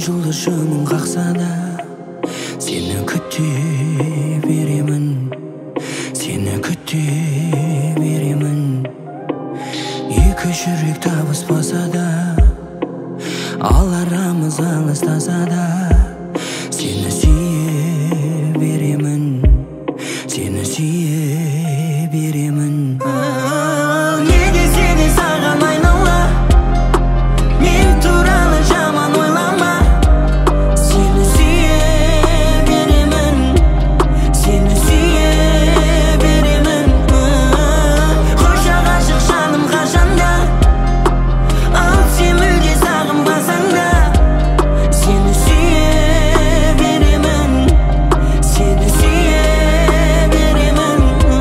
жұлдыз жымың қақса да сені күте беремін, сені күте беремін. Екі жүрек табыспаса да, ал арамыз алыстаса да, сені сүйе беремін, сені сүйе беремін. Неге сені саған айнала, мен туралы жаман ойлама. Сені сүйе беремін, сені сүйе беремін. Қоша ғашық жаным қашанда, ал сен мүлде сағынбасаң да, сені сүйе беремін, сені сүйе беремін.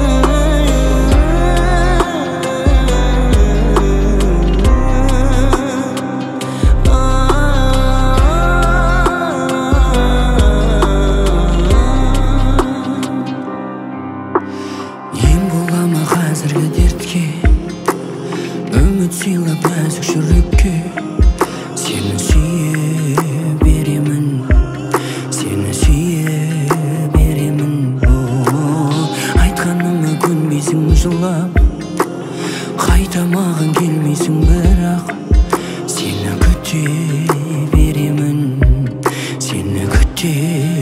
Ем бола ма қазіргі дертке, үміт сыйлап нәзік жүрекке. Сені сүйе беремін, сені сүйе беремін. Айтқаныма көнбейсің жылап, қайта маған келмейсің бірақ, сені күте беремін, сені күте